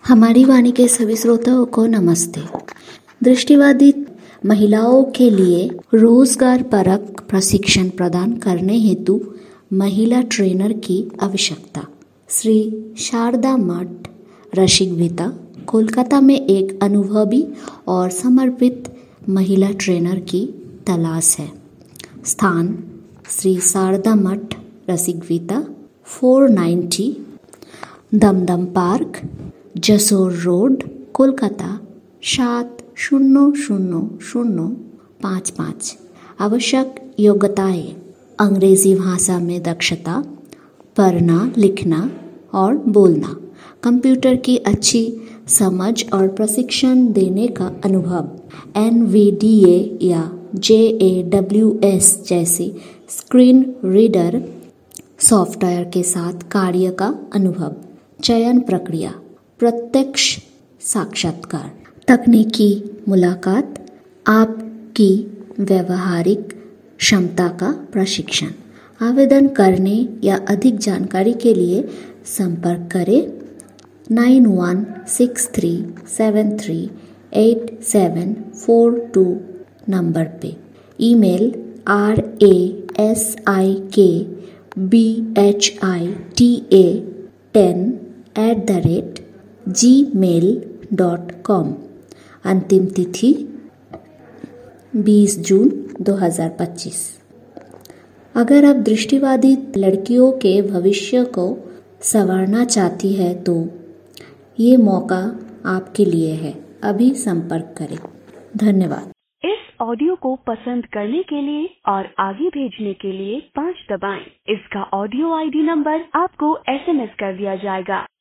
हमारी वाणी के सभी श्रोताओं को नमस्ते। दृष्टिबाधित महिलाओं के लिए रोजगार परक प्रशिक्षण प्रदान करने हेतु महिला ट्रेनर की आवश्यकता। श्री शारदा मठ रसिकविता कोलकाता में एक अनुभवी और समर्पित महिला ट्रेनर की तलाश है। स्थान श्री शारदा मठ रसिकविता 490 दमदम पार्क जसोर रोड कोलकाता 700055। आवश्यक योग्यताएं: अंग्रेजी भाषा में दक्षता, पढ़ना लिखना और बोलना, कंप्यूटर की अच्छी समझ और प्रशिक्षण देने का अनुभव, NVDA या JAWS जैसी स्क्रीन रीडर सॉफ्टवेयर के साथ कार्य का अनुभव। चयन प्रक्रिया: प्रत्यक्ष साक्षात्कार, तकनीकी मुलाकात, आपकी व्यवहारिक क्षमता का प्रशिक्षण। आवेदन करने या अधिक जानकारी के लिए संपर्क करें 9163738742 नंबर पे। Email rasika10@gmail.com। अंतिम तिथि 20 जून 2025। अगर आप दृष्टिबाधित लड़कियों के भविष्य को संवारना चाहती है तो ये मौका आपके लिए है। अभी संपर्क करें। धन्यवाद। इस ऑडियो को पसंद करने के लिए और आगे भेजने के लिए 5 दबाएं। इसका ऑडियो ID नंबर आपको SMS कर दिया जाएगा।